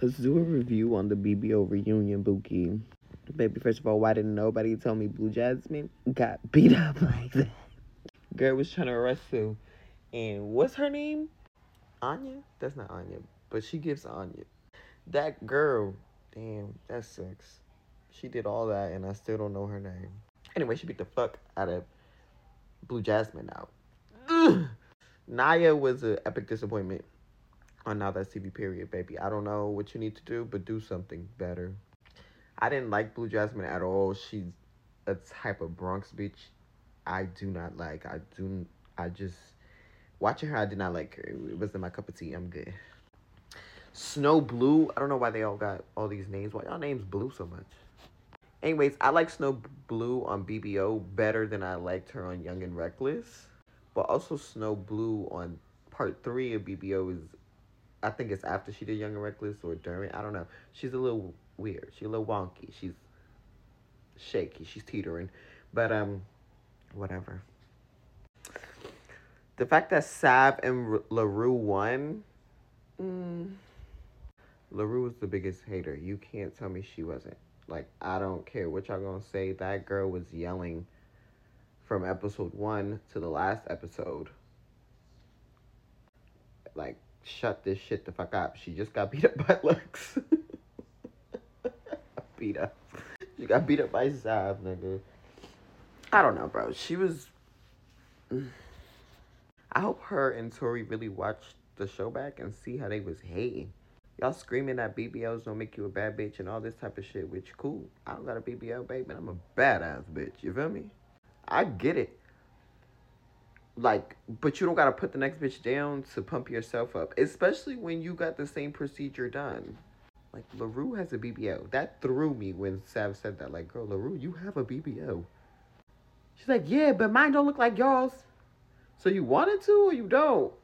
Let's do a review on the BBO reunion, Buki. Baby, first of all, why didn't nobody tell me Blue Jasmine got beat up like that? Girl was trying to arrest Sue. And what's her name? Anya? That's not Anya, but she gives Anya. That girl, damn, that sucks. She did all that, and I still don't know her name. Anyway, she beat the fuck out of Blue Jasmine out. Ugh. Naya was an epic disappointment on Now That's TV, period, baby. I don't know what you need to do, but do something better. I didn't like Blue Jasmine at all. She's a type of Bronx bitch I do not like. I just, watching her, I did not like her. It wasn't my cup of tea. I'm good. Snow Blue, I don't know why they all got all these names. Why y'all names blue so much? Anyways, I like Snow Blue on BBO better than I liked her on Young and Reckless. But also Snow Blue on part 3 of BBO is, I think it's after she did Young and Reckless or during. I don't know. She's a little weird. She's a little wonky. She's shaky. She's teetering. But, whatever. The fact that Sav and LaRue won, LaRue was the biggest hater. You can't tell me she wasn't. Like, I don't care what y'all gonna say. That girl was yelling from episode 1 to the last episode. Like, shut this shit the fuck up. She just got beat up by Lux. Beat up. She got beat up by Sav, nigga. I don't know, bro. She was... I hope her and Tori really watched the show back and see how they was hating. Y'all screaming that BBLs don't make you a bad bitch and all this type of shit, which cool. I don't got a BBL, baby, and I'm a badass bitch. You feel me? I get it. Like, but you don't gotta put the next bitch down to pump yourself up. Especially when you got the same procedure done. Like, LaRue has a BBL. That threw me when Sav said that. Like, girl, LaRue, you have a BBL. She's like, yeah, but mine don't look like y'all's. So you wanted to or you don't?